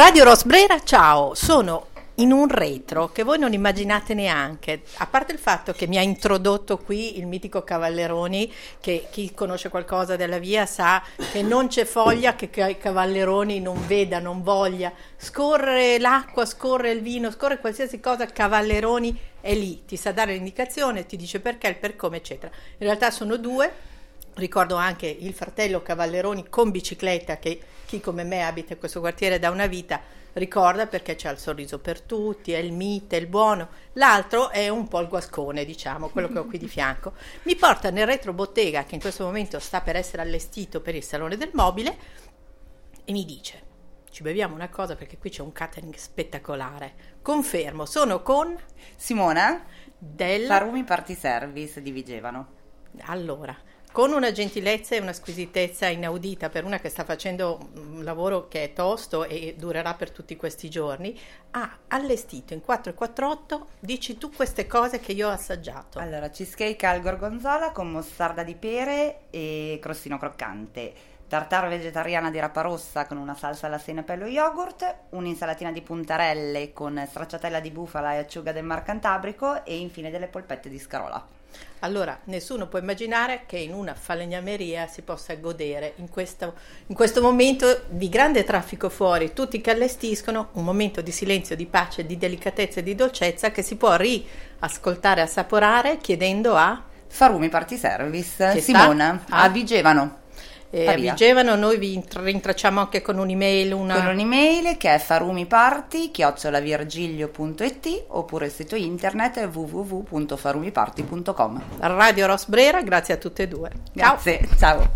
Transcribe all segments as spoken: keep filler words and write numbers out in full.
Radio Rosbrera, ciao, sono in un retro che voi non immaginate neanche, a parte il fatto che mi ha introdotto qui il mitico Cavalleroni, che chi conosce qualcosa della via sa che non c'è foglia che Cavalleroni non veda, non voglia, scorre l'acqua, scorre il vino, scorre qualsiasi cosa, Cavalleroni è lì, ti sa dare l'indicazione, ti dice perché, il per come, eccetera. In realtà sono due, ricordo anche il fratello Cavalleroni con bicicletta, che chi come me abita in questo quartiere da una vita ricorda, perché c'ha il sorriso per tutti, è il mite, il buono. L'altro è un po' il guascone, diciamo, quello che ho qui di fianco. Mi porta nel retrobottega, che in questo momento sta per essere allestito per il Salone del Mobile, e mi dice: ci beviamo una cosa perché qui c'è un catering spettacolare. Confermo, sono con Simona del Farumi Party Service di Vigevano. Allora, con una gentilezza e una squisitezza inaudita per una che sta facendo un lavoro che è tosto e durerà per tutti questi giorni, ha allestito in quattro e quarantotto, dici tu queste cose che io ho assaggiato. Allora, cheesecake al gorgonzola con mostarda di pere e crostino croccante, tartare vegetariana di rapa rossa con una salsa alla senape e allo yogurt, un'insalatina di puntarelle con stracciatella di bufala e acciuga del Mar Cantabrico e infine delle polpette di scarola. Allora, nessuno può immaginare che in una falegnameria si possa godere in questo, in questo momento di grande traffico fuori, tutti che allestiscono, un momento di silenzio, di pace, di delicatezza e di dolcezza che si può riascoltare, assaporare chiedendo a Farumi Party Service, che Simona, sta? a Vigevano. Eh, a Vigevano noi vi rintracciamo anche con un'email, una... con un'email che è farumiparty chiocciola virgilio punto it oppure il sito internet w w w punto farumiparty punto com. Radio Rosbrera, grazie a tutte e due. Grazie, ciao.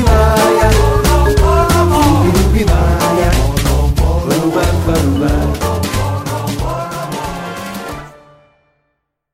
Ciao.